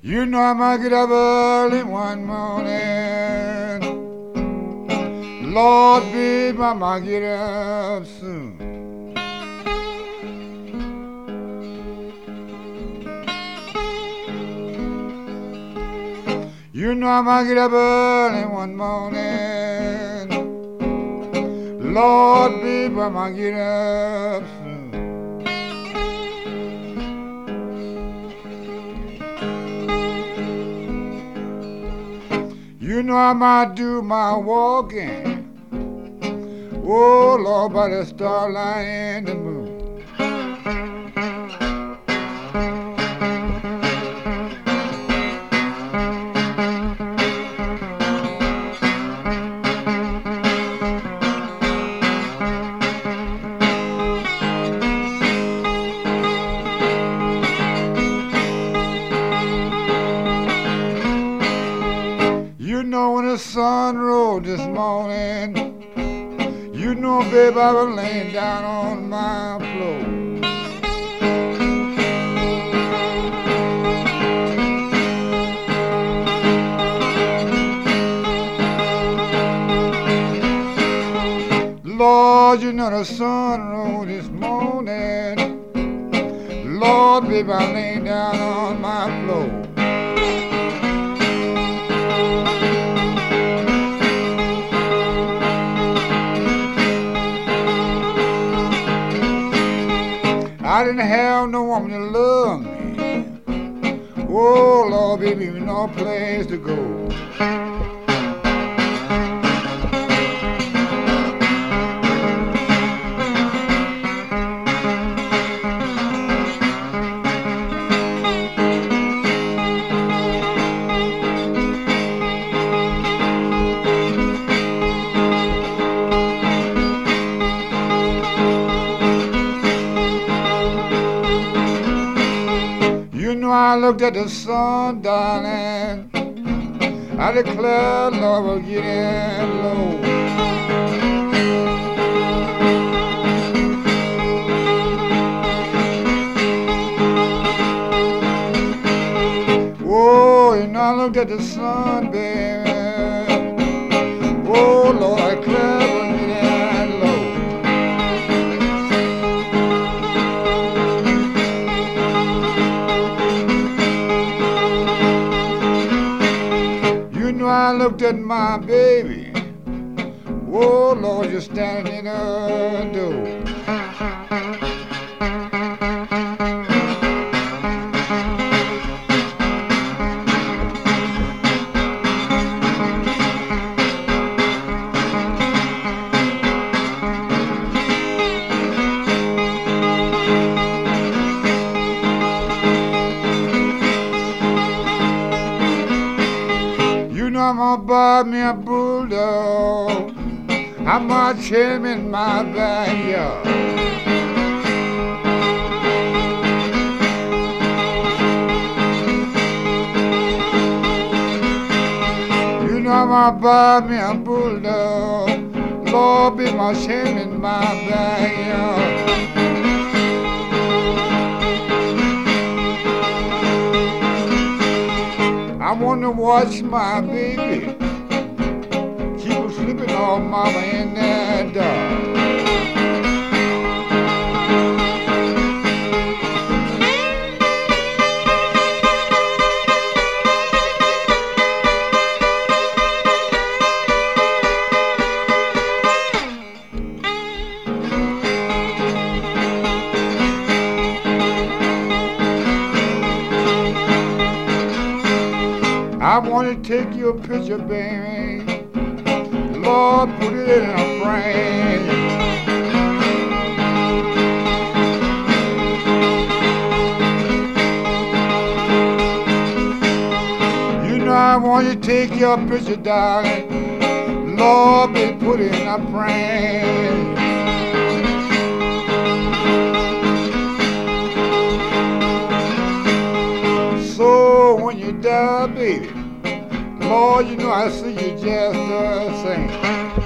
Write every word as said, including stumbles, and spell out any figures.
You know I might get up early one morning. Lord, babe, I might get up soon. You know I might get up early one morning. Lord, babe, I might get up soon. You know I might do my walking, oh Lord, by the starlight and the moon. You know when the sun rose this morning, you know, babe, I was laying down on my floor. Lord, you know the sun rose this morning. Lord, babe, I laying down on my floor. I didn't have no woman to love me. Oh, Lord, baby, no place to go. You know I looked at the sun, darling. I declare love was getting low. Oh, you know I looked at the sun, baby. Oh, Lord, I declare love was getting low. You know I looked at my baby. Oh Lord, you're standing in the door. You know I'm gonna buy me a bulldog. I'm gonna chain him in my backyard. You know I'm gonna buy me a bulldog. Lord, be my chain in my backyard. I wanna watch my baby keep her sleeping on mama in that dark. I want to take your picture, baby. Lord, put it in a frame. You know I want to take your picture, darling. Lord, be put it in a frame. So when you die, baby, Lord, you know I see you just the same.